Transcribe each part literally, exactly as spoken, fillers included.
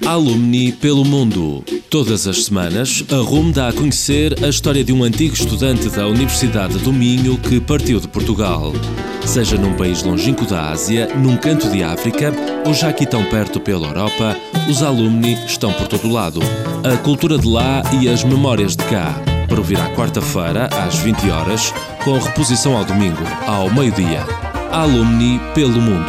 Alumni pelo mundo. Todas as semanas, a R U M dá a conhecer a história de um antigo estudante da Universidade do Minho que partiu de Portugal. Seja num país longínquo da Ásia, num canto de África ou já aqui tão perto pela Europa, os alumni estão por todo lado. A cultura de lá e as memórias de cá. Para ouvir à quarta-feira, às vinte horas, com reposição ao domingo, ao meio-dia. Alumni pelo mundo.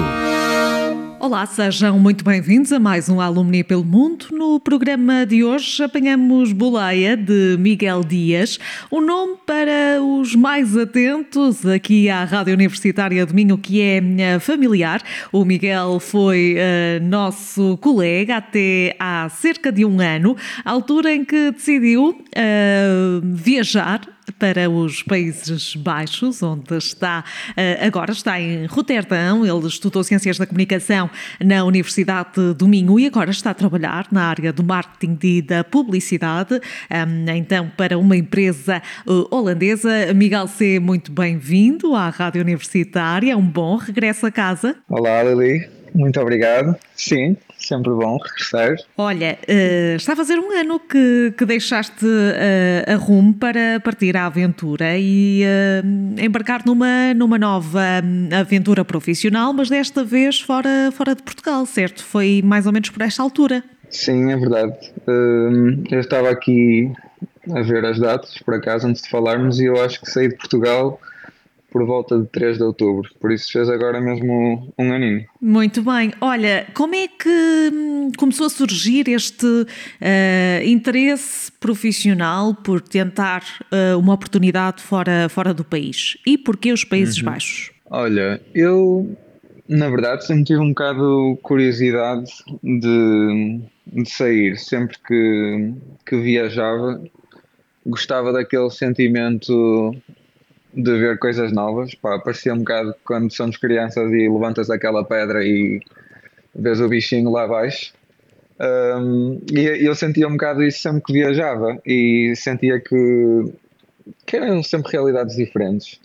Olá, sejam muito bem-vindos a mais um Alumni pelo Mundo. No programa de hoje apanhamos Boleia, de Miguel Dias, um nome para os mais atentos aqui à Rádio Universitária do Minho, que é familiar. O Miguel foi uh, nosso colega até há cerca de um ano, à altura em que decidiu uh, viajar para os Países Baixos, onde está agora, está em Roterdão. Ele estudou Ciências da Comunicação na Universidade do Minho e agora está a trabalhar na área do marketing e da publicidade, então para uma empresa holandesa. Miguel C., muito bem-vindo à Rádio Universitária, um bom regresso a casa. Olá, Lili, muito obrigado. Sim, sempre bom regressar. Olha, uh, está a fazer um ano que, que deixaste uh, a R U M para partir à aventura e uh, embarcar numa, numa nova aventura profissional, mas desta vez fora, fora de Portugal, certo? Foi mais ou menos por esta altura. Sim, é verdade. Uh, eu estava aqui a ver as datas, por acaso, antes de falarmos, e eu acho que saí de Portugal por volta de três de outubro, por isso fez agora mesmo um aninho. Muito bem. Olha, como é que começou a surgir este uh, interesse profissional por tentar uh, uma oportunidade fora, fora do país? E porquê os Países uhum. Baixos? Olha, eu, na verdade, sempre tive um bocado curiosidade de, de sair. Sempre que, que viajava, gostava daquele sentimento de ver coisas novas. Pá, parecia um bocado quando somos crianças e levantas aquela pedra e vês o bichinho lá abaixo. Um, e eu sentia um bocado isso sempre que viajava e sentia que, que eram sempre realidades diferentes.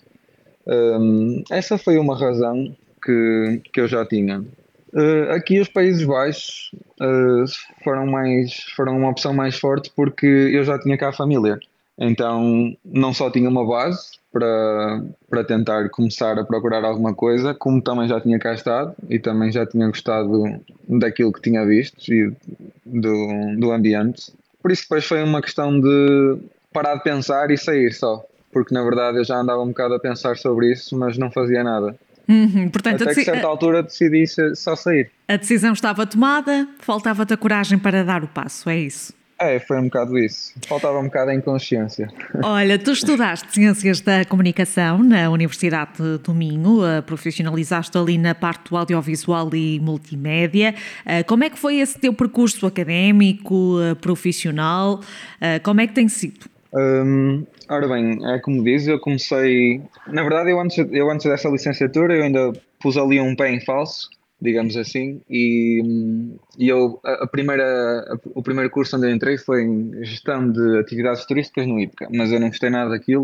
Um, essa foi uma razão que, que eu já tinha. Uh, aqui os Países Baixos uh, foram, mais, foram uma opção mais forte porque eu já tinha cá a família. Então não só tinha uma base para, para tentar começar a procurar alguma coisa, como também já tinha cá estado e também já tinha gostado daquilo que tinha visto e do, do ambiente. Por isso depois foi uma questão de parar de pensar e sair só, porque na verdade eu já andava um bocado a pensar sobre isso, mas não fazia nada. Uhum, portanto, Até que a certa altura decidi só sair. A decisão estava tomada, faltava-te a coragem para dar o passo, é isso? É, foi um bocado isso. Faltava um bocado a inconsciência. Olha, tu estudaste Ciências da Comunicação na Universidade do Minho, profissionalizaste ali na parte do audiovisual e multimédia. Como é que foi esse teu percurso académico, profissional? Como é que tem sido? Hum, ora bem, é como dizes, eu comecei... Na verdade, eu antes, eu antes dessa licenciatura, eu ainda pus ali um pé em falso, digamos assim, e, e eu, a, a primeira, a, o primeiro curso onde eu entrei foi em Gestão de Atividades Turísticas no IPCA, mas eu não gostei nada daquilo,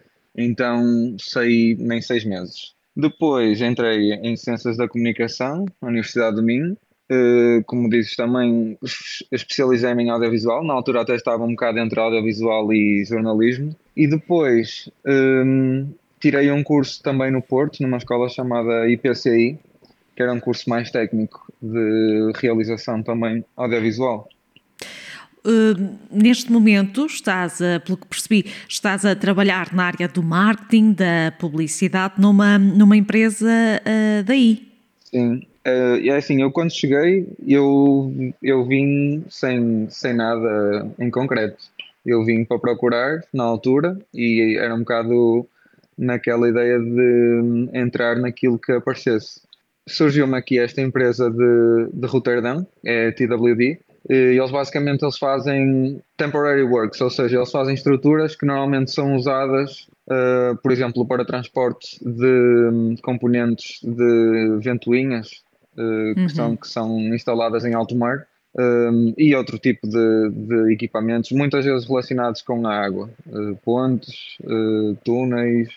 então saí nem seis meses. Depois entrei em Ciências da Comunicação na Universidade do Minho, uh, como dizes também especializei-me em audiovisual, na altura até estava um bocado entre audiovisual e jornalismo, e depois um, tirei um curso também no Porto, numa escola chamada I P C I, que era um curso mais técnico de realização também audiovisual. Uh, neste momento, estás a, pelo que percebi, estás a trabalhar na área do marketing, da publicidade, numa, numa empresa uh, daí. Sim, uh, e é assim, eu quando cheguei, eu, eu vim sem, sem nada em concreto. Eu vim para procurar, na altura, e era um bocado naquela ideia de entrar naquilo que aparecesse. Surgiu-me aqui esta empresa de, de Roterdão, é a T W D, e eles basicamente eles fazem temporary works, ou seja, eles fazem estruturas que normalmente são usadas, uh, por exemplo, para transporte de componentes de ventoinhas, uh, uhum. que, são, que são instaladas em alto mar, um, e outro tipo de, de equipamentos, muitas vezes relacionados com a água, uh, pontes, uh, túneis,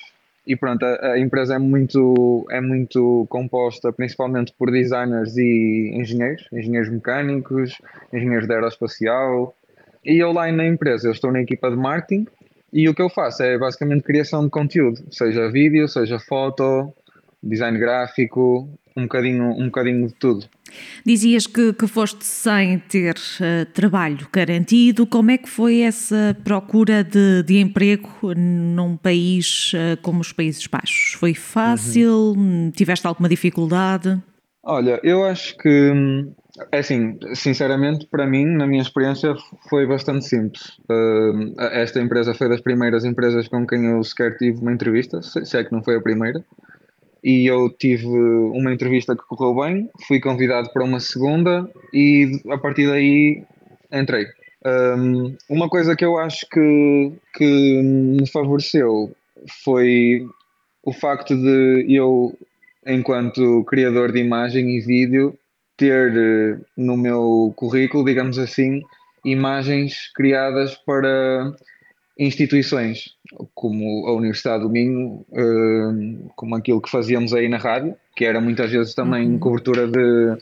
e pronto, a, a empresa é muito, é muito composta principalmente por designers e engenheiros, engenheiros mecânicos, engenheiros de aeroespacial. E eu lá na empresa, eu estou na equipa de marketing e o que eu faço é basicamente criação de conteúdo, seja vídeo, seja foto, design gráfico, um bocadinho, um bocadinho de tudo. Dizias que, que foste sem ter uh, trabalho garantido. Como é que foi essa procura de, de emprego num país uh, como os Países Baixos? Foi fácil? Uhum. Tiveste alguma dificuldade? Olha, eu acho que, é assim, sinceramente, para mim, na minha experiência, foi bastante simples. Uh, esta empresa foi das primeiras empresas com quem eu sequer tive uma entrevista, se é que não foi a primeira. E eu tive uma entrevista que correu bem, fui convidado para uma segunda e a partir daí entrei. Um, uma coisa que eu acho que, que me favoreceu foi o facto de eu, enquanto criador de imagem e vídeo, ter no meu currículo, digamos assim, imagens criadas para instituições como a Universidade do Minho, uh, como aquilo que fazíamos aí na rádio, que era muitas vezes também uhum. cobertura de,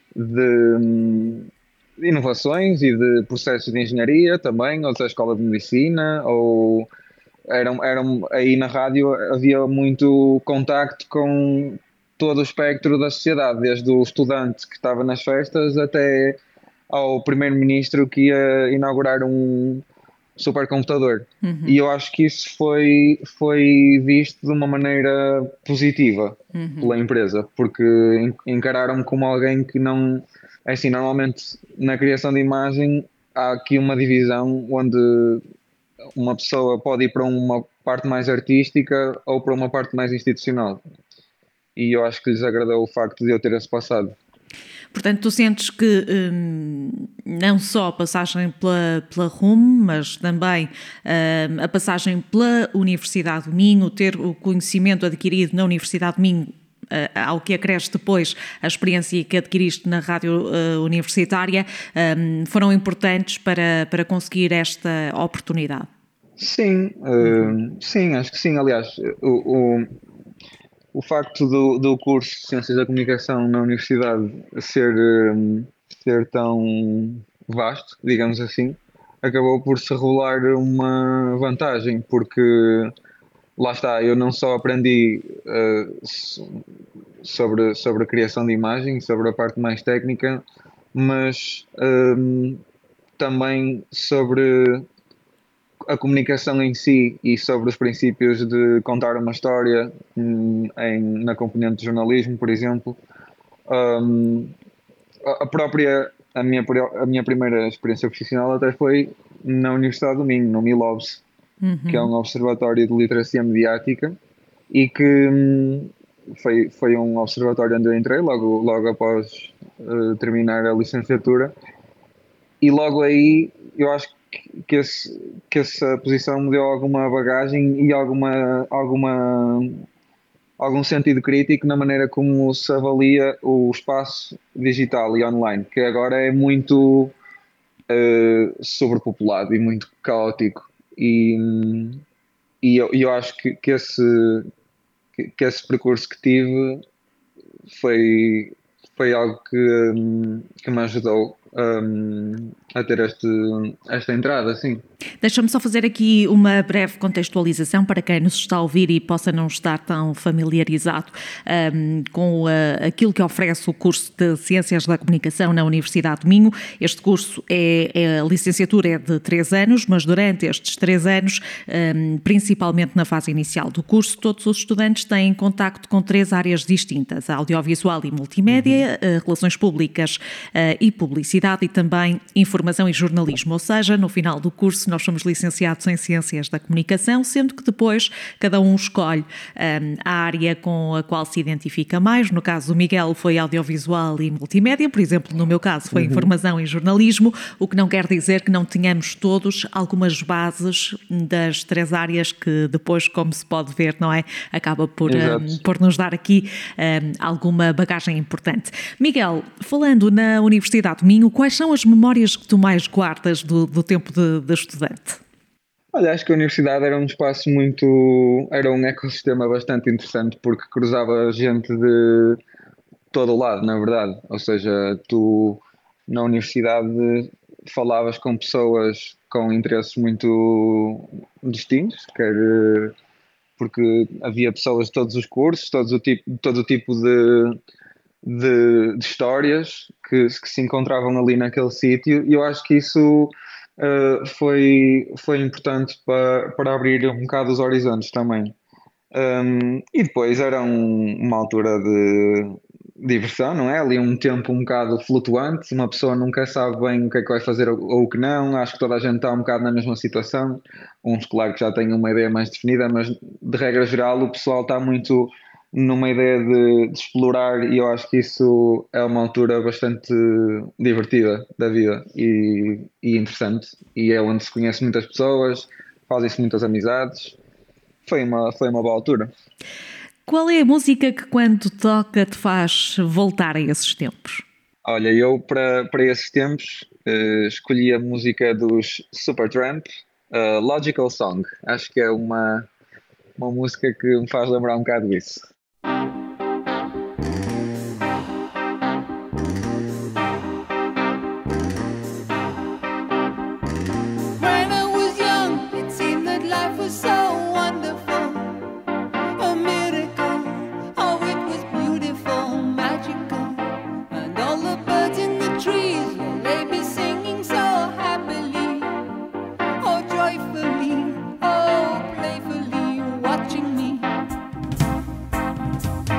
de, de inovações e de processos de engenharia também, ou da Escola de Medicina, ou eram, eram, aí na rádio havia muito contacto com todo o espectro da sociedade, desde o estudante que estava nas festas até ao primeiro-ministro que ia inaugurar um supercomputador. Uhum. E eu acho que isso foi, foi visto de uma maneira positiva uhum. pela empresa, porque encararam-me como alguém que não... Assim, normalmente na criação de imagem há aqui uma divisão onde uma pessoa pode ir para uma parte mais artística ou para uma parte mais institucional. E eu acho que lhes agradou o facto de eu ter esse passado. Portanto, tu sentes que hum, não só a passagem pela, pela R U M, mas também hum, a passagem pela Universidade do Minho, ter o conhecimento adquirido na Universidade do Minho, uh, ao que acresce depois a experiência que adquiriste na rádio uh, universitária, um, foram importantes para, para conseguir esta oportunidade? Sim, uh, sim, acho que sim. Aliás, o... o... O facto do, do curso de Ciências da Comunicação na Universidade ser, ser tão vasto, digamos assim, acabou por se revelar uma vantagem, porque lá está, eu não só aprendi uh, sobre, sobre a criação de imagem, sobre a parte mais técnica, mas um, também sobre a comunicação em si e sobre os princípios de contar uma história em, na componente de jornalismo, por exemplo. Um, a própria, a minha, a minha primeira experiência profissional até foi na Universidade do Minho, no MILOBS, uhum. que é um observatório de literacia mediática e que um, foi, foi um observatório onde eu entrei logo, logo após uh, terminar a licenciatura, e logo aí eu acho que que, esse, que essa posição me deu alguma bagagem e alguma, alguma, algum sentido crítico na maneira como se avalia o espaço digital e online, que agora é muito uh, sobrepopulado e muito caótico. E, e eu, eu acho que, que, esse, que, que esse percurso que tive foi, foi algo que, que me ajudou Um, a ter este, esta entrada, sim. Deixa-me só fazer aqui uma breve contextualização para quem nos está a ouvir e possa não estar tão familiarizado um, com uh, aquilo que oferece o curso de Ciências da Comunicação na Universidade do Minho. Este curso, é, é, a licenciatura é de três anos, mas durante estes três anos, um, principalmente na fase inicial do curso, todos os estudantes têm contacto com três áreas distintas: audiovisual e multimédia, uhum. uh, relações públicas uh, e publicidade, e também informação e jornalismo, ou seja, no final do curso nós somos licenciados em Ciências da Comunicação, sendo que depois cada um escolhe um, a área com a qual se identifica mais. No caso do Miguel foi audiovisual e multimédia, por exemplo, no meu caso foi uhum. informação e jornalismo, o que não quer dizer que não tenhamos todos algumas bases das três áreas que depois, como se pode ver, não é? Acaba por, um, por nos dar aqui um, alguma bagagem importante. Miguel, falando na Universidade do Minho, quais são as memórias que tu mais guardas do, do tempo de, de estudante? Olha, acho que a universidade era um espaço muito. Era um ecossistema bastante interessante porque cruzava gente de todo o lado, na verdade. Ou seja, tu na universidade falavas com pessoas com interesses muito distintos, quer eh, porque havia pessoas de todos os cursos, todos o tipo, todo o tipo de, de, de histórias que, que se encontravam ali naquele sítio, e eu acho que isso uh, foi, foi importante para, para abrir um bocado os horizontes também. Um, e depois era um- uma altura de diversão, não é? Ali um tempo um bocado flutuante, uma pessoa nunca sabe bem o que é que vai fazer ou, ou o que não. Acho que toda a gente está um bocado na mesma situação. Uns, claro, que já têm uma ideia mais definida, mas de regra geral o pessoal está muito numa ideia de, de explorar, e eu acho que isso é uma altura bastante divertida da vida e, e interessante. E é onde se conhece muitas pessoas, fazem-se muitas amizades. Foi uma, foi uma boa altura. Qual é a música que, quando toca, te faz voltar a esses tempos? Olha, eu para, para esses tempos eh, escolhi a música dos Supertramp, uh, Logical Song. Acho que é uma, uma música que me faz lembrar um bocado isso. When I was young, it seemed that life was so wonderful, a miracle. Oh, it was beautiful, magical, and all the birds in the trees, well, they be singing so happily, oh, joyfully, oh, playfully, watching me.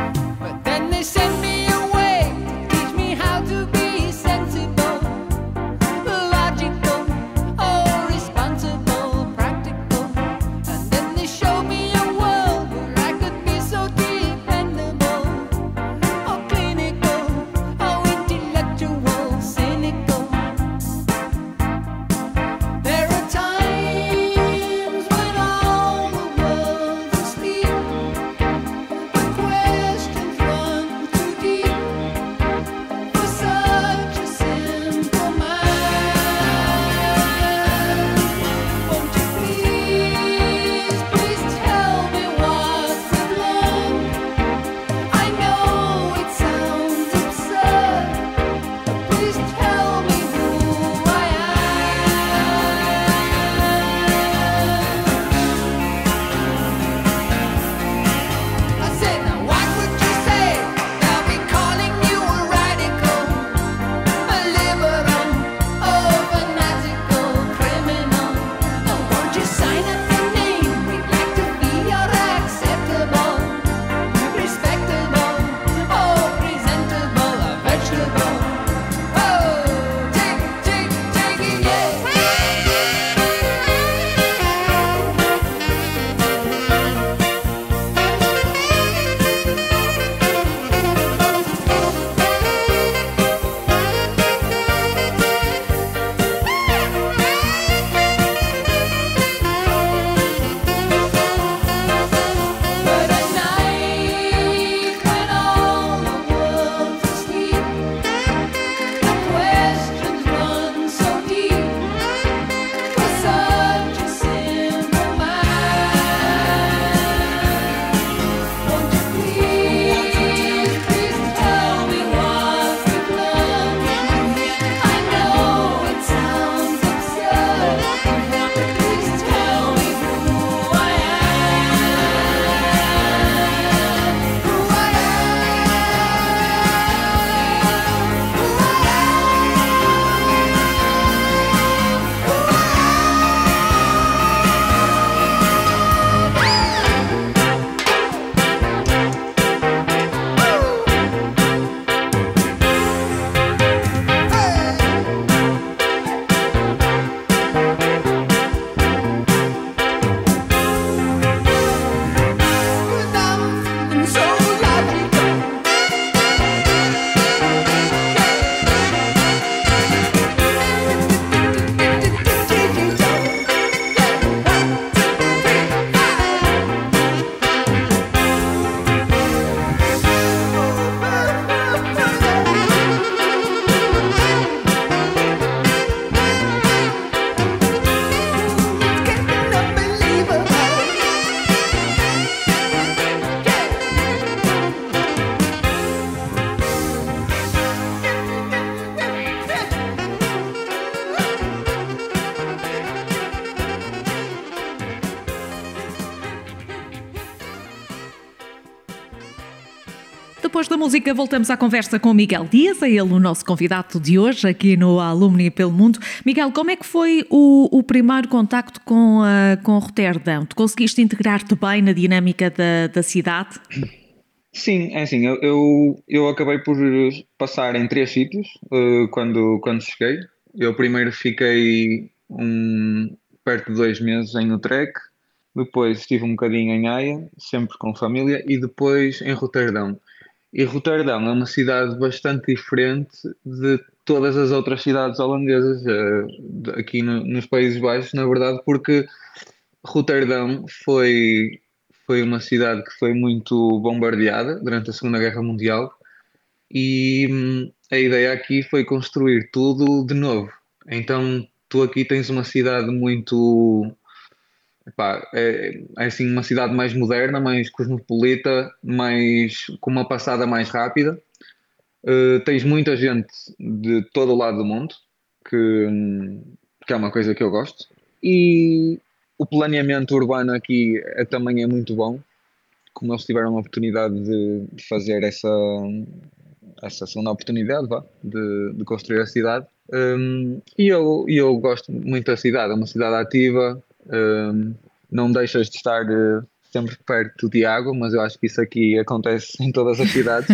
Depois da música voltamos à conversa com o Miguel Dias, é ele o nosso convidado de hoje aqui no Alumni pelo Mundo. Miguel, como é que foi o, o primeiro contacto com, a, com Roterdão? Tu conseguiste integrar-te bem na dinâmica da, da cidade? Sim, é assim, eu, eu, eu acabei por passar em três sítios uh, quando, quando cheguei. Eu primeiro fiquei um, perto de dois meses em Utrecht, depois estive um bocadinho em Haia, sempre com família, e depois em Roterdão. E Roterdão é uma cidade bastante diferente de todas as outras cidades holandesas, uh, de- aqui no- nos Países Baixos, na verdade, porque Roterdão foi, foi uma cidade que foi muito bombardeada durante a Segunda Guerra Mundial e hum, a ideia aqui foi construir tudo de novo. Então, tu aqui tens uma cidade muito, epá, é, é assim uma cidade mais moderna, mais cosmopolita, mais com uma passada mais rápida. Uh, tens muita gente de todo o lado do mundo, que, hum, que é uma coisa que eu gosto. E o planeamento urbano aqui é- também é muito bom, como eles tiveram a oportunidade de, de fazer essa, essa segunda oportunidade, vá, de, de construir a cidade. Um, e eu, e eu gosto muito da cidade, é uma cidade ativa, um, não deixas de estar eh, sempre perto de água, mas eu acho que isso aqui acontece em todas as cidades.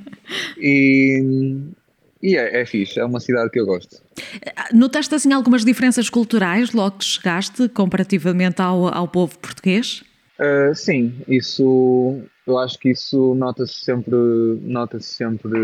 E, e é, é fixe, é uma cidade que eu gosto. Notaste assim algumas diferenças culturais logo que chegaste comparativamente ao, ao povo português? Uh, sim, isso eu acho que isso nota-se sempre, nota-se sempre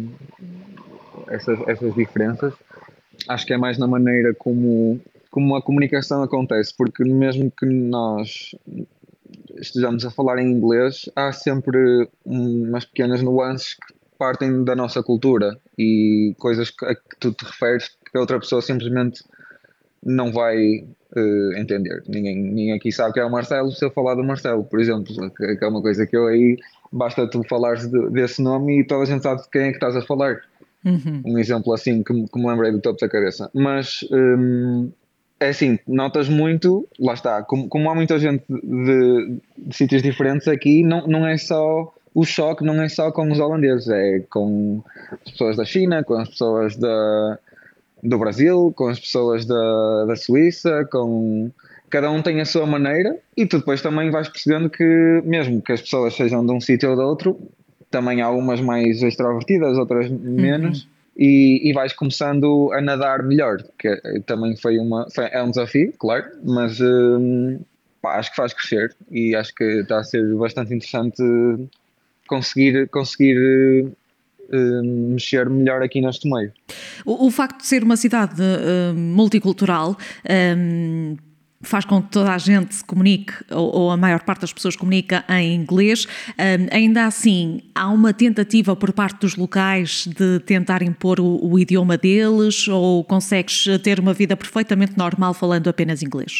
essas, essas diferenças. Acho que é mais na maneira como, como a comunicação acontece, porque mesmo que nós estejamos a falar em inglês, há sempre umas pequenas nuances que partem da nossa cultura e coisas que, a que tu te referes que a outra pessoa simplesmente não vai eh, entender. Ninguém, ninguém aqui sabe que é o Marcelo se eu falar do Marcelo, por exemplo, que, que é uma coisa que eu aí basta tu falares de- desse nome e toda a gente sabe de quem é que estás a falar. Um exemplo assim que, me- que me lembrei do topo da cabeça. Mas hum, é assim, notas muito, lá está, como, como há muita gente de, de sítios diferentes aqui, não, não é só o choque, não é só com os holandeses, é com as pessoas da China, com as pessoas da, do Brasil, com as pessoas da, da Suíça, com cada um tem a sua maneira e tu depois também vais percebendo que mesmo que as pessoas sejam de um sítio ou de outro, também há umas mais extrovertidas, outras menos. E, e vais começando a nadar melhor, que é- também foi uma, foi- é um desafio, claro, mas hum, pá, acho que faz crescer e acho que está a ser bastante interessante conseguir, conseguir hum, mexer melhor aqui neste meio. O, o facto de ser uma cidade eh, multicultural eh, faz com que toda a gente se comunique, ou, ou a maior parte das pessoas comunica em inglês. Eh, ainda assim, há uma tentativa por parte dos locais de tentar impor o, o idioma deles, ou consegues ter uma vida perfeitamente normal falando apenas inglês?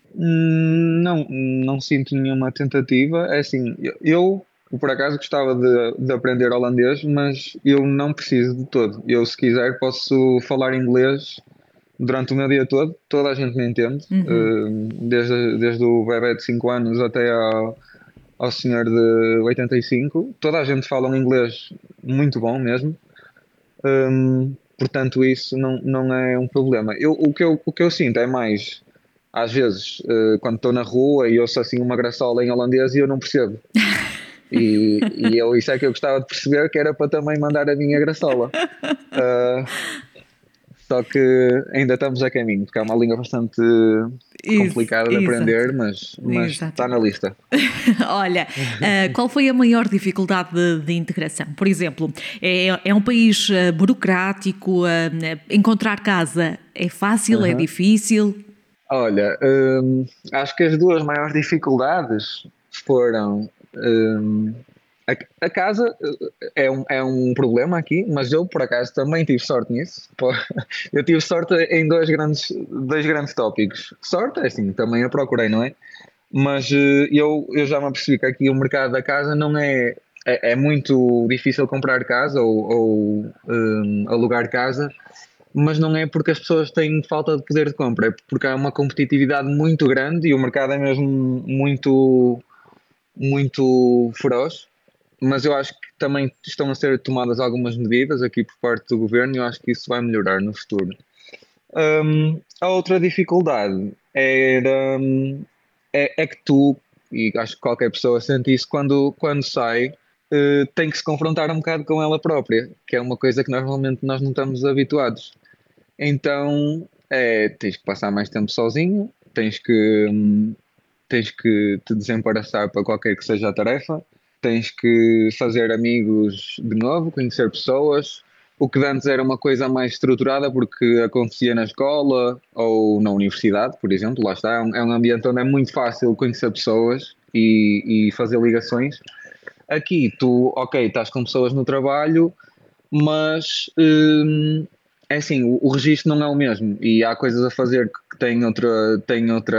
Hum, Não, não sinto nenhuma tentativa. É assim, eu, eu, por acaso gostava de, de aprender holandês, mas eu não preciso de todo. Eu, se quiser, posso falar inglês durante o meu dia todo. Toda a gente me entende, hum, desde, desde o bebé de cinco anos até ao, ao senhor de oitenta e cinco. Toda a gente fala um inglês muito bom mesmo. Hum, portanto, isso não, não é um problema. Eu, o que eu, o que eu sinto é mais, às vezes, eh, quando estou na rua e ouço assim uma graçola em holandês e eu não percebo. E, e eu, isso é que eu gostava de perceber, que era para também mandar a minha graçola. Ah, só que ainda estamos a caminho, porque é uma língua bastante Isso, complicada de exato. aprender, mas, mas está na Exatamente. lista. Olha, ah, qual foi a maior dificuldade de, de integração? Por exemplo, é, é um país ah, burocrático, ah, encontrar casa é fácil, é Aham. difícil? Olha, hum, acho que as duas maiores dificuldades foram hum, a, a casa eh, é um, é um problema aqui, mas eu por acaso também tive sorte nisso. Pô, eu tive sorte em dois grandes, dois grandes tópicos. Sorte, é assim, também a procurei, não é? Mas eh, eu, eu já me apercebi que aqui o mercado da casa não é. É, é muito difícil comprar casa ou, ou hum, alugar casa, mas não é porque as pessoas têm falta de poder de compra, é porque há uma competitividade muito grande e o mercado é mesmo muito, muito feroz. mas eu acho que também estão a ser tomadas algumas medidas aqui por parte do governo e eu acho que isso vai melhorar no futuro. Hum, a outra dificuldade era, hum, é, é que tu, e acho que qualquer pessoa sente isso quando, quando sai, eh, tem que se confrontar um bocado com ela própria, que é uma coisa que normalmente nós não estamos habituados. Então, é, tens que passar mais tempo sozinho, tens que, hum, tens que te desembaraçar para qualquer que seja a tarefa, tens que fazer amigos de novo, conhecer pessoas. O que de antes era uma coisa mais estruturada porque acontecia na escola ou na universidade, por exemplo, lá está, é um, é um ambiente onde é muito fácil conhecer pessoas e, e fazer ligações. Aqui tu, ok, estás com pessoas no trabalho, mas hum, é assim, o, o registro não é o mesmo e há coisas a fazer que têm outra, têm outra,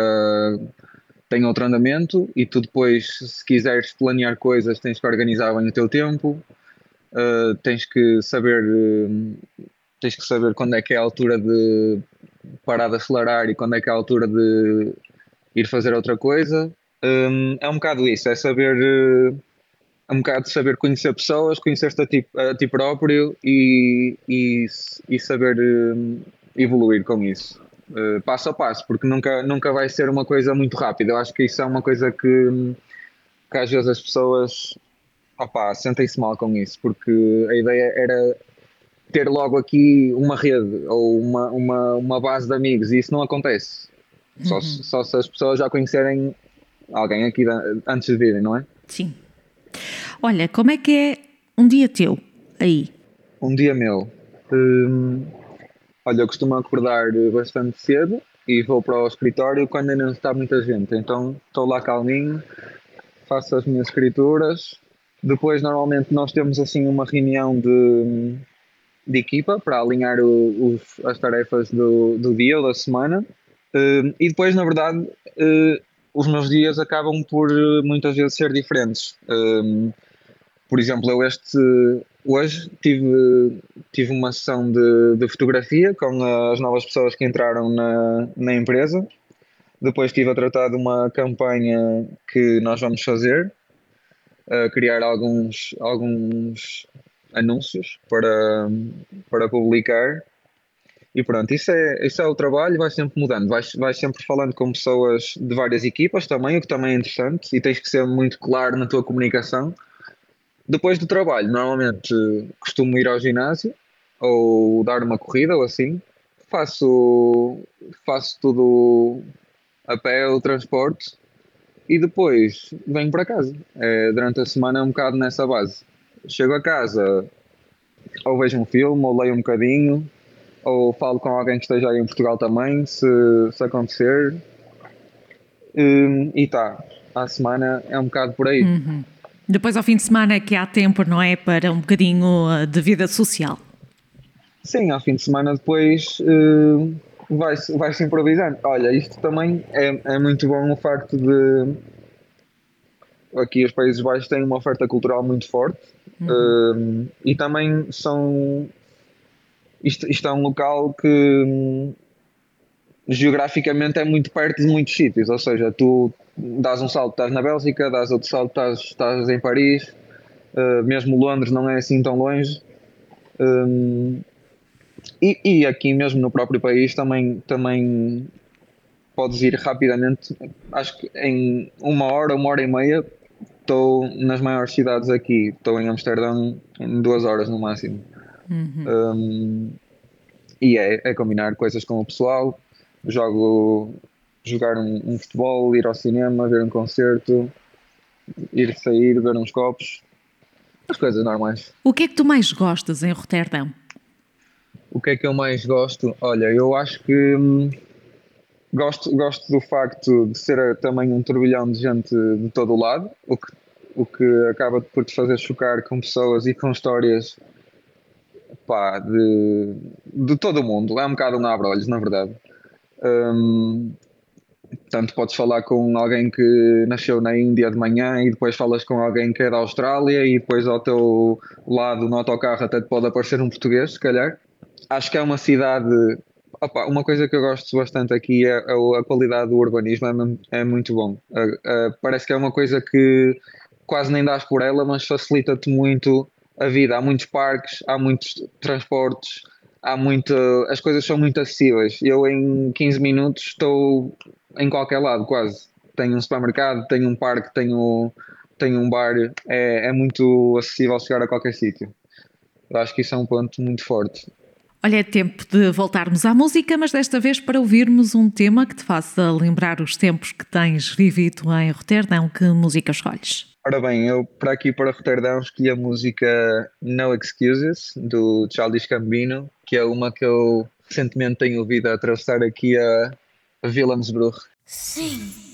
têm outro andamento e tu depois, se quiseres planear coisas, tens que organizar bem o teu tempo. Uh, tens que saber uh, tens que saber quando é que é a altura de parar de acelerar e quando é que é a altura de ir fazer outra coisa. Um, é um bocado isso, é saber uh, é um bocado de saber conhecer pessoas, conhecer-te a ti, a ti próprio e, e, e saber uh, evoluir com isso. Uh, passo a passo, porque nunca, nunca vai ser uma coisa muito rápida. Eu acho que isso é uma coisa que, que às vezes as pessoas opá, sentem-se mal com isso, porque a ideia era ter logo aqui uma rede ou uma, uma, uma base de amigos e isso não acontece. Só, se- só se as pessoas já conhecerem alguém aqui da- antes de virem, não é? Sim. Olha, como é que é um dia teu aí? Um dia meu. hum, olha, eu costumo acordar bastante cedo e vou para o escritório quando ainda não está muita gente. Então estou lá calminho, faço as minhas escrituras. Depois, normalmente, nós temos assim uma reunião de, de equipa para alinhar o- os- as tarefas do, do dia ou da semana. Eh, e depois, na verdade, eh, os meus dias acabam por eh, muitas vezes ser diferentes. Eh, por exemplo, eu este hoje tive, tive uma sessão de, de fotografia com as novas pessoas que entraram na, na empresa. Depois estive a tratar de uma campanha que nós vamos fazer, a criar alguns, alguns anúncios para, para publicar. E pronto, isso é, isso é o trabalho, vai sempre mudando, vais, vais sempre falando com pessoas de várias equipas também, o que também é interessante, e tens que ser muito claro na tua comunicação. Depois do trabalho, normalmente costumo ir ao ginásio ou dar uma corrida ou assim. Faço, faço tudo a pé, o transporte, e depois venho para casa. É, durante a semana é um bocado nessa base. Chego a casa, ou vejo um filme, ou leio um bocadinho, ou falo com alguém que esteja aí em Portugal também, se, se acontecer. Hum, e tá, a semana é um bocado por aí. Depois ao fim de semana é que há tempo, não é? Para um bocadinho uh, de vida social. Sim, ao fim de semana depois hum, vai-se vai-se improvisando. Olha, isto também é, é muito bom o facto de aqui os Países Baixos têm uma oferta cultural muito forte. Hum, e também são isto, isto é um local que hum, geograficamente é muito perto de muitos sítios, ou seja, tu dás um salto, estás na Bélgica, dás outro salto, estás, estás em Paris, uh, mesmo Londres não é assim tão longe. Um, e, e aqui mesmo no próprio país também, também podes ir rapidamente, acho que em uma hora, uma hora e meia estou nas maiores cidades aqui, estou em Amsterdão em duas horas no máximo. Um, e é, é combinar coisas com o pessoal, jogo, jogar um, um futebol, ir ao cinema, ver um concerto, ir sair, ver uns copos, as coisas normais. O que é que tu mais gostas em Roterdão? O que é que eu mais gosto? Olha, eu acho que hum, gosto, gosto do facto de ser eh, também um turbilhão de gente de todo o lado, o que, o que acaba por te fazer chocar com pessoas e com histórias pá, de, de todo o mundo. É um bocado um abre-olhos, na verdade. Hum, Portanto, podes falar com alguém que nasceu na Índia de manhã e depois falas com alguém que é da Austrália e depois ao teu lado no autocarro até te pode aparecer um português, se calhar. Acho que é uma cidade. Opa, uma coisa que eu gosto bastante aqui é a, a qualidade do urbanismo, é, mesmo- é muito bom. Uh, uh, parece que é uma coisa que quase nem dás por ela, mas facilita-te muito a vida. Há muitos parques, há muitos transportes, há muito, as coisas são muito acessíveis. Eu em quinze minutos estou em qualquer lado, quase. Tenho um supermercado, tenho um parque, tenho, tenho um bar, é, é muito acessível chegar a qualquer sítio. Eu acho que isso é um ponto muito forte. Olha, é tempo de voltarmos à música, mas desta vez para ouvirmos um tema que te faça lembrar os tempos que tens vivido em Roterdão. Que música escolhes? Ora bem, eu para aqui para Roterdão escolhi a música No Excuses, do Childish Gambino, que é uma que eu recentemente tenho ouvido a atravessar aqui a, a Wilhelmsbrug. Sing.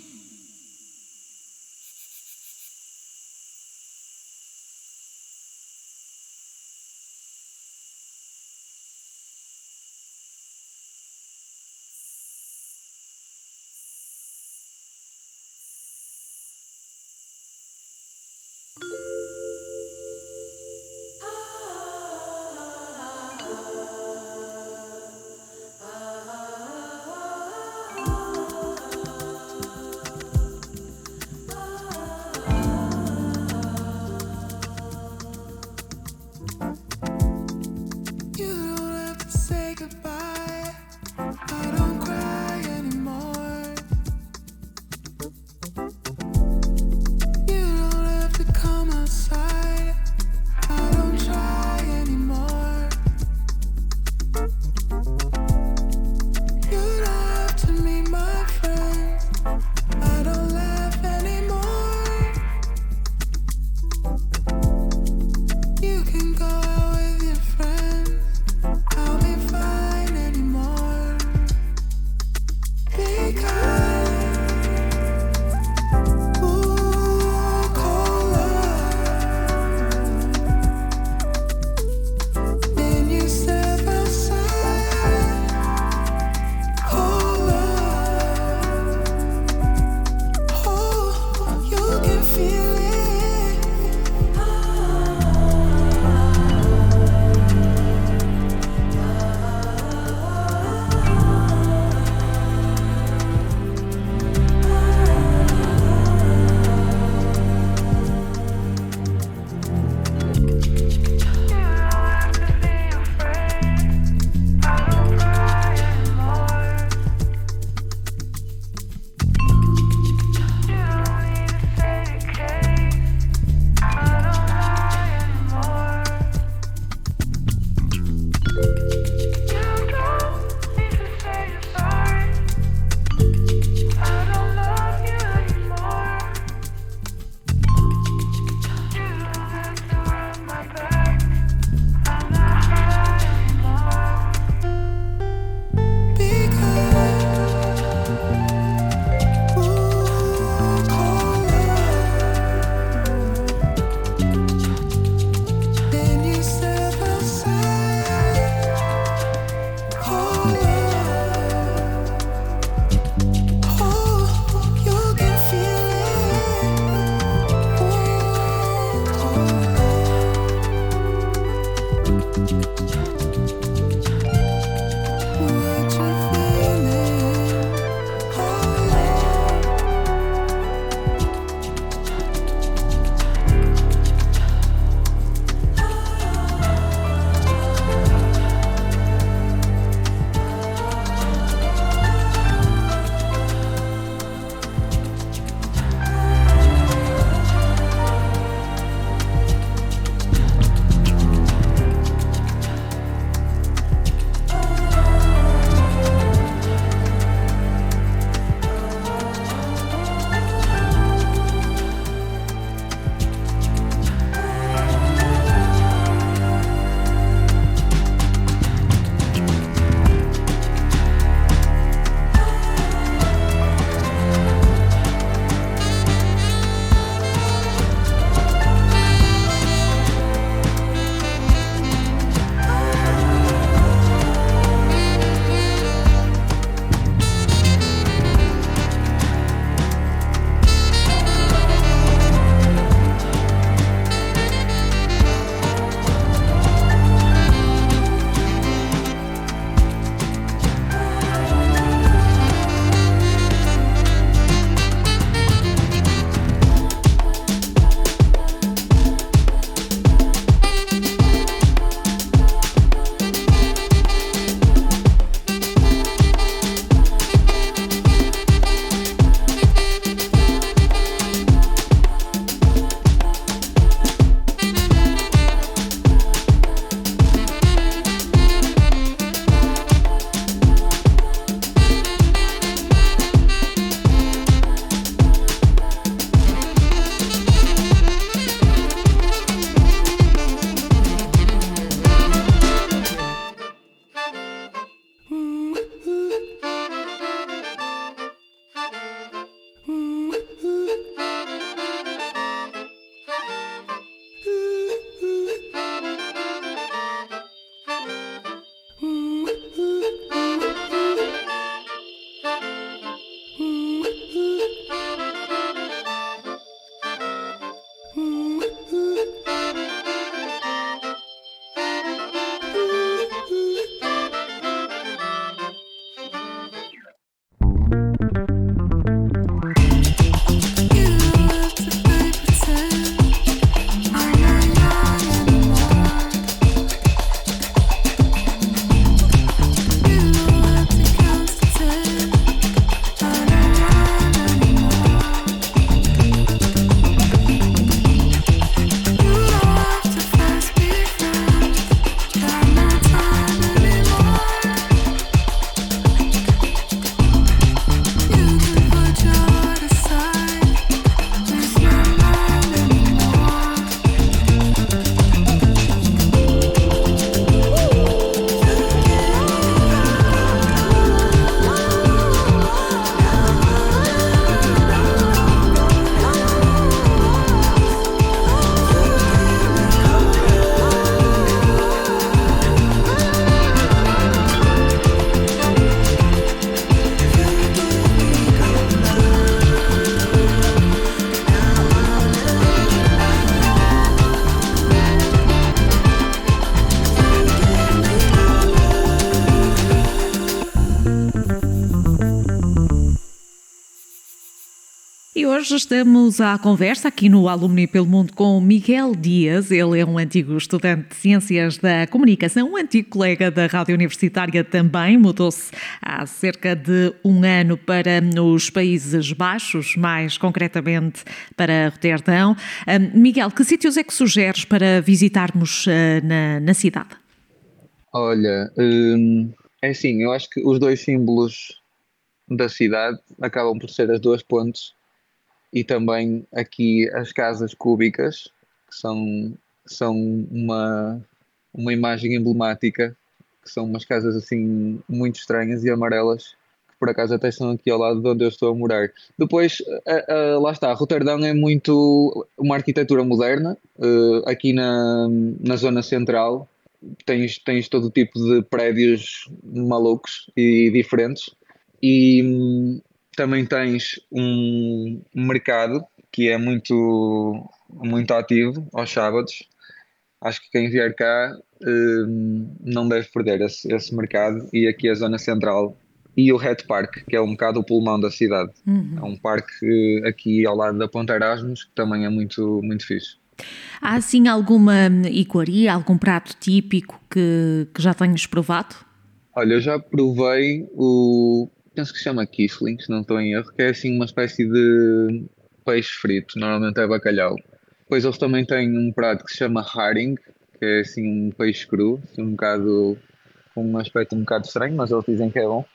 E hoje estamos à conversa aqui no Alumni pelo Mundo com Miguel Dias. Ele é um antigo estudante de Ciências da Comunicação, um antigo colega da Rádio Universitária também. Mudou-se há cerca de um ano para os Países Baixos, mais concretamente para Roterdão. Miguel, que sítios é que sugeres para visitarmos na, na cidade? Olha, hum, é assim, eu acho que os dois símbolos da cidade acabam por ser as duas pontes e também aqui as casas cúbicas, que são, são uma, uma imagem emblemática, que são umas casas assim muito estranhas e amarelas, que por acaso até estão aqui ao lado de onde eu estou a morar. Depois, a, a, lá está, Roterdão é muito uma arquitetura moderna, uh, aqui na, na zona central tens, tens todo tipo de prédios malucos e diferentes. E hum, também tens um mercado que é muito, muito ativo aos sábados. Acho que quem vier cá hum, não deve perder esse, esse mercado. E aqui a zona central e o Het Park, que é um bocado o pulmão da cidade. Uhum. É um parque aqui ao lado da Ponta Erasmus, que também é muito, muito fixe. Há assim alguma iguaria, algum prato típico que, que já tenhas provado? Olha, eu já provei o... penso que se chama Kissling, se não estou em erro, que é assim uma espécie de peixe frito, normalmente é bacalhau. Depois eles também têm um prato que se chama Haring, que é assim um peixe cru, assim, um bocado com um aspecto um bocado estranho, mas eles dizem que é bom.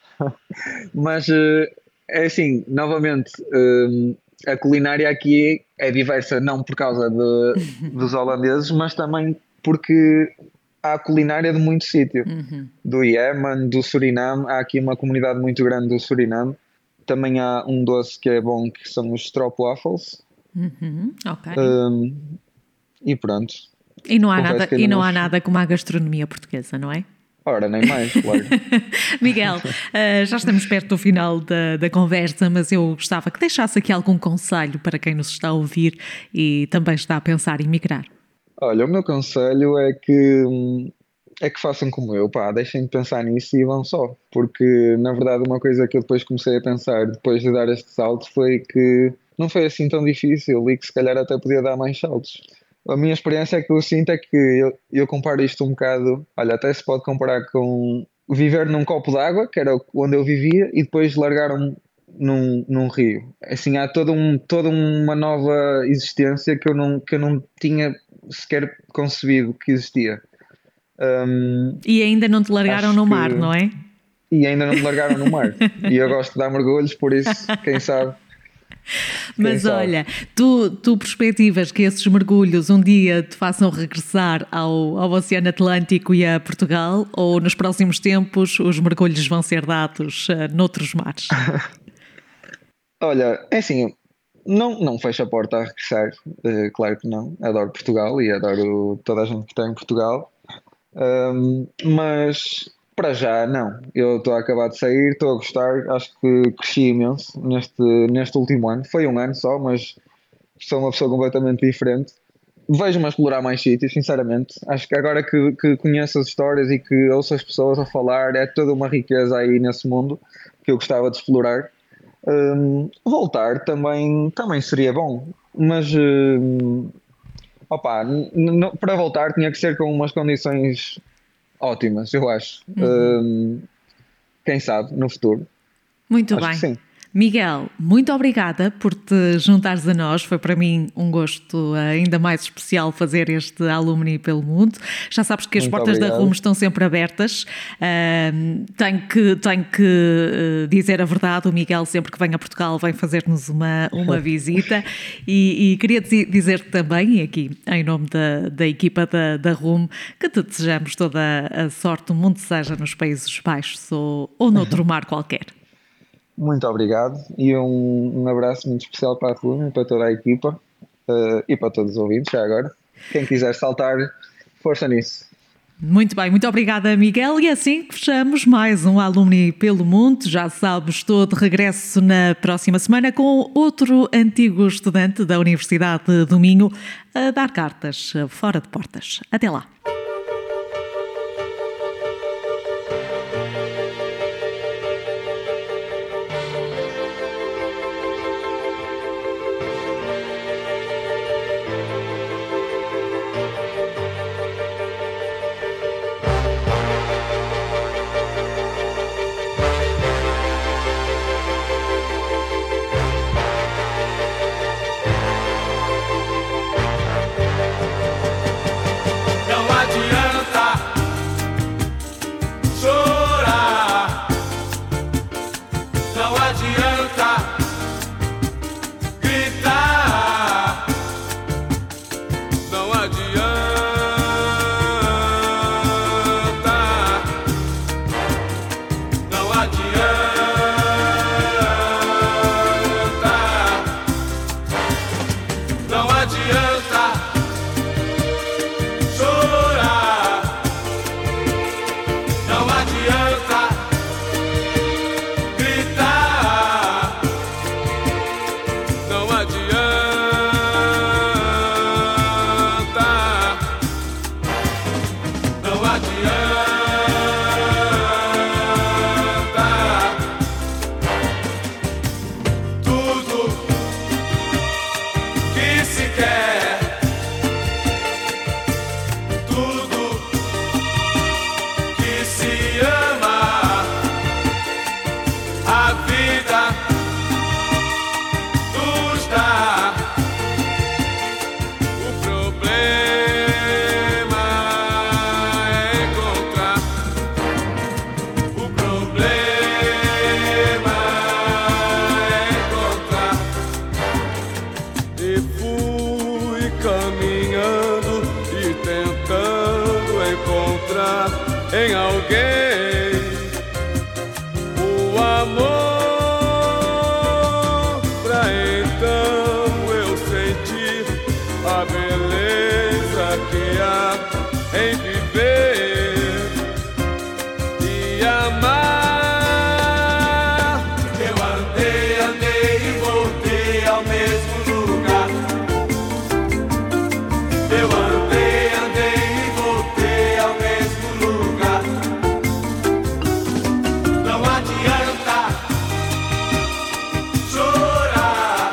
Mas é assim, novamente, a culinária aqui é diversa, não por causa de, dos holandeses, mas também porque há culinária de muito sítio, uhum. do Iémen, do Suriname, há aqui uma comunidade muito grande do Suriname. Também há um doce que é bom, que são os stroopwafels. Uhum. Ok. Um, e pronto. E não há, nada, e não há nada como a gastronomia portuguesa, não é? Ora, nem mais, claro. Miguel, uh, já estamos perto do final da, da conversa, mas eu gostava que deixasse aqui algum conselho para quem nos está a ouvir e também está a pensar em migrar. Olha, o meu conselho é que, é que façam como eu, pá, deixem de pensar nisso e vão só. Porque, na verdade, uma coisa que eu depois comecei a pensar, depois de dar este salto, foi que não foi assim tão difícil e que se calhar até podia dar mais saltos. A minha experiência é que eu sinto é que eu, eu comparo isto um bocado, olha, até se pode comparar com viver num copo d'água, que era onde eu vivia, e depois largaram-me Num, num rio. Assim, há toda, um, toda uma nova existência que eu não, que eu não tinha sequer concebido que existia. Um, e ainda não te largaram no mar, que... não é? E ainda não me largaram no mar. E eu gosto de dar mergulhos, por isso, quem sabe. Mas quem olha, sabe. Tu, tu perspectivas que esses mergulhos um dia te façam regressar ao, ao Oceano Atlântico e a Portugal, ou nos próximos tempos os mergulhos vão ser dados uh, noutros mares? Olha, é assim, não, não fecho a porta a regressar, uh, claro que não, adoro Portugal e adoro toda a gente que está em Portugal, um, mas para já não, eu estou a acabar de sair, estou a gostar, acho que cresci imenso neste, neste último ano, foi um ano só, mas sou uma pessoa completamente diferente, vejo-me a explorar mais sítios, sinceramente, acho que agora que, que conheço as histórias e que ouço as pessoas a falar, é toda uma riqueza aí nesse mundo que eu gostava de explorar. Um, voltar também, também seria bom, mas um, opa, n- n- para voltar tinha que ser com umas condições ótimas, eu acho. Uhum. Um, quem sabe no futuro. Muito acho bem. Que sim. Miguel, muito obrigada por te juntares a nós. Foi para mim um gosto ainda mais especial fazer este Alumni pelo Mundo. Já sabes que as muito portas obrigado. Da R U M estão sempre abertas. Uh, tenho que, tenho que dizer a verdade, o Miguel sempre que vem a Portugal vem fazer-nos uma, uma visita e, e queria dizer-te também, aqui em nome da, da equipa da, da R U M, que te desejamos toda a sorte do mundo, seja nos Países Baixos ou, ou noutro mar qualquer. Muito obrigado e um, um abraço muito especial para a R U M e para toda a equipa uh, e para todos os ouvintes já agora. Quem quiser saltar, força nisso. Muito bem, muito obrigada, Miguel. E assim fechamos mais um Alumni pelo Mundo. Já sabes, estou de regresso na próxima semana com outro antigo estudante da Universidade do Minho a dar cartas fora de portas. Até lá. Não adianta chorar, não adianta gritar, não adianta, não adianta. Tudo que se quer, tudo que se ama, a vida nos dá. O problema é encontrar, o problema é encontrar. E fui caminhando e tentando encontrar em alguém o amor, pra então eu sentir a beleza que há em viver e amar. Eu andei, andei e voltei ao mesmo lugar. Eu andei, andei e voltei ao mesmo lugar. Não adianta chorar,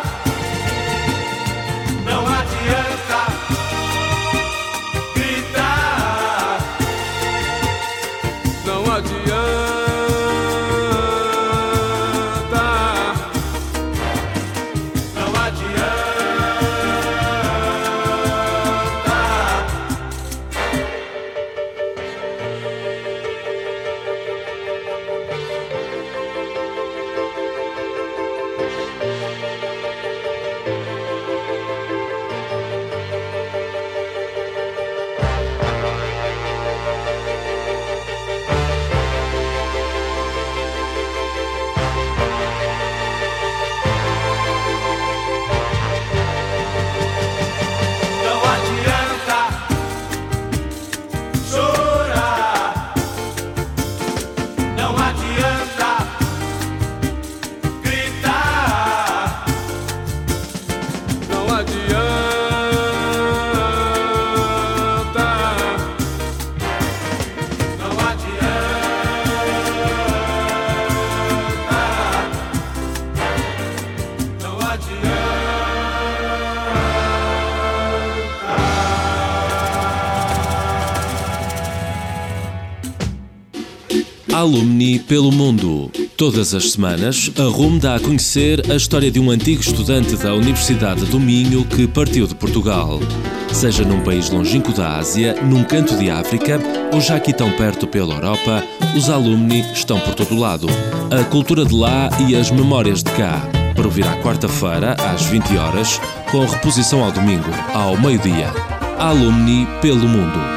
não adianta gritar, não adianta, não adianta. Não adianta chorar, não adianta gritar, não adianta, não adianta, não adianta. Alumni pelo mundo. Todas as semanas, a R U M dá a conhecer a história de um antigo estudante da Universidade do Minho que partiu de Portugal. Seja num país longínquo da Ásia, num canto de África ou já aqui tão perto pela Europa, os alumni estão por todo lado. A cultura de lá e as memórias de cá. Para ouvir à quarta-feira, às vinte horas, com reposição ao domingo, ao meio-dia. Alumni pelo mundo.